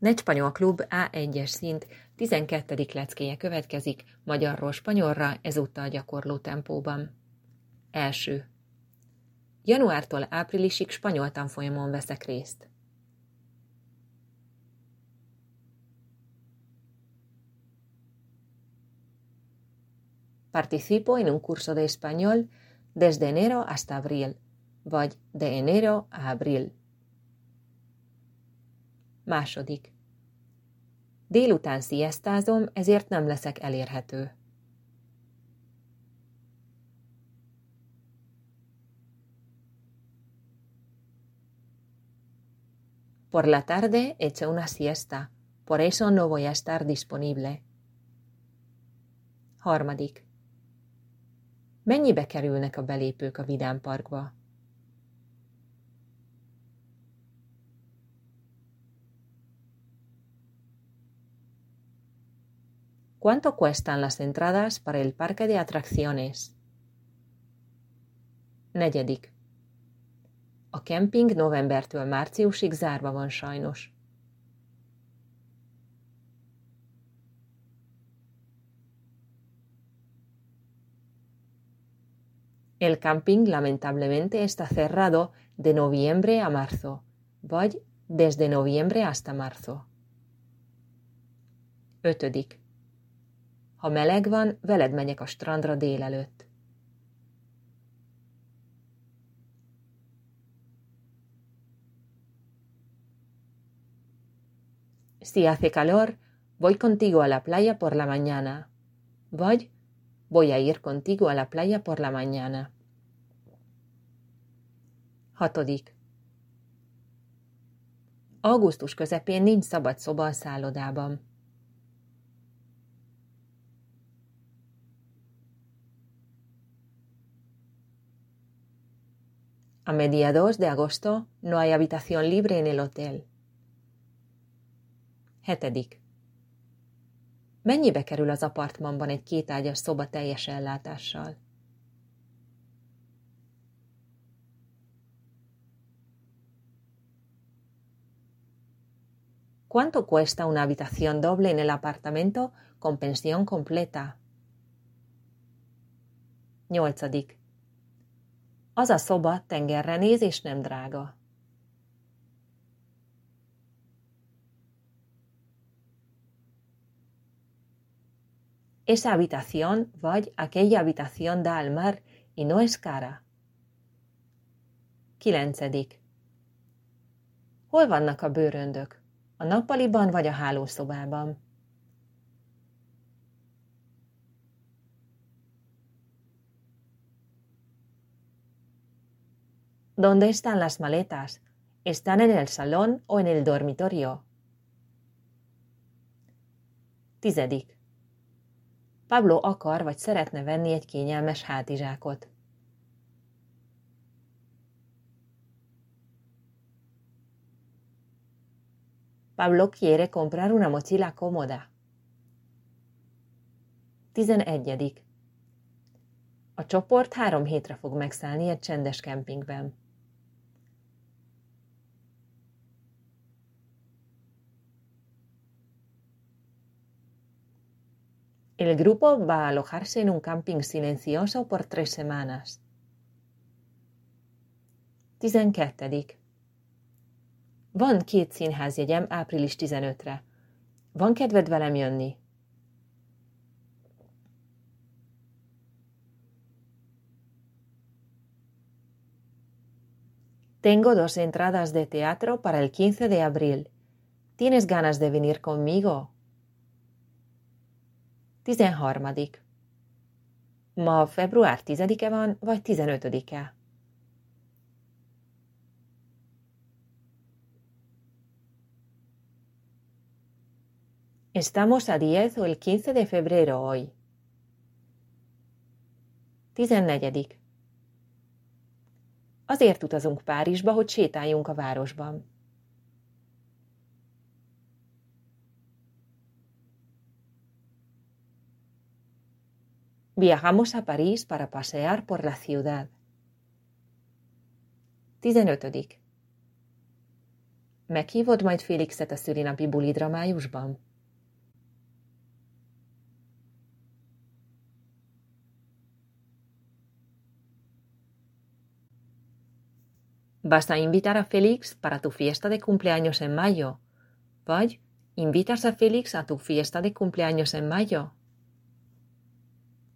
Negy Spanyol Klub A1-es szint 12. leckéje következik magyarról spanyolra, ezúttal gyakorló tempóban. Első. Januártól áprilisig spanyol tanfolyamon veszek részt. Participo en un curso de español desde enero hasta abril, vagy de enero a abril. Második. Délután sziasztázom, ezért nem leszek elérhető. Por la tarde echo una siesta, por eso no voy a estar disponible. Harmadik. Mennyibe kerülnek a belépők a Vidám Parkba? ¿Cuánto cuestan las entradas para el parque de atracciones? Negyedik. A kemping novembertől márciusig zárva van sajnos. El camping lamentablemente está cerrado de noviembre a marzo, vagy desde noviembre hasta marzo. Ötödik. Ha meleg van, veled megyek a strandra délelőtt. Si hace calor, voy contigo a la playa por la mañana. Vagy voy a ir contigo a la playa por la mañana. Hatodik. Augusztus közepén nincs szabad szoba a szállodában. A mediados de agosto no hay habitación libre en el hotel. Hetedik. Mennyibe kerül az apartmanban egy kétágyas szoba teljes ellátással? ¿Cuánto cuesta una habitación doble en el apartamento con pensión completa? Nyolcadik. Az a szoba tengerre néz és nem drága. Esa habitación, vagy aquella habitación da al mar y no es cara. Kilencedik. Hol vannak a bőröndök? A nappaliban vagy a hálószobában? ¿Dónde están las maletas? ¿Están en el salón o en el dormitorio? Tizedik. Pablo akar vagy szeretne venni egy kényelmes hátizsákot. Pablo quiere comprar una mochila cómoda. 11. A csoport 3 hétre fog megszállni egy csendes kempingben. El grupo va a alojarse en un camping silencioso por 3 semanas. 12. Van 2 színházjegyem április 15-re. Van kedved velem jönni? Tengo 2 entradas de teatro para el 15 de abril. ¿Tienes ganas de venir conmigo? 13. Ma február 10-e van, vagy 15-e? Estamos a 10 o el 15 de febrero hoy. 14. Azért utazunk Párizsba, hogy sétáljunk a városban. Viajamos a París para pasear por la ciudad. 15. Meghívod majd Félixet a szülinapi bulidra májusban? ¿Vas a invitar a Félix para tu fiesta de cumpleaños en mayo? Vagy invitas a Félix a tu fiesta de cumpleaños en mayo?